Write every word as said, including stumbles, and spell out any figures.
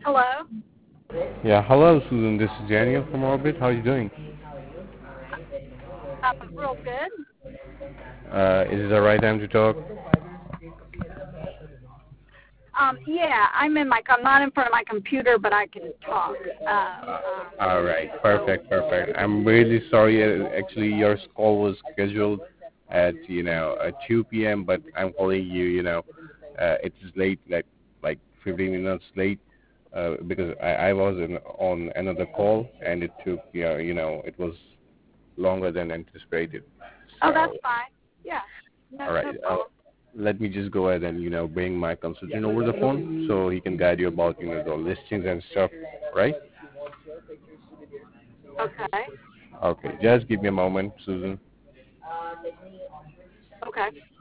Hello. Yeah, hello, Susan. This is Daniel from Orbit. How are you doing? Um, real good. Uh, is it the right time to talk? Um, yeah, I'm in my. I'm not in front of my computer, but I can talk. Uh, um, All right, so perfect, perfect. I'm really sorry. uh, Actually, your call was scheduled at you know at two p m, but I'm calling you. You know, uh, it's late, like like fifteen minutes late, uh, because I, I was in, on another call and it took you know, you know it was longer than anticipated. oh, that's So, fine. Yeah, no, all right. no Uh, problem. let me just go ahead and you know bring my consultant over the phone so he can guide you about you know the listings and stuff, right? Okay. Okay, just give me a moment, Susan. Okay.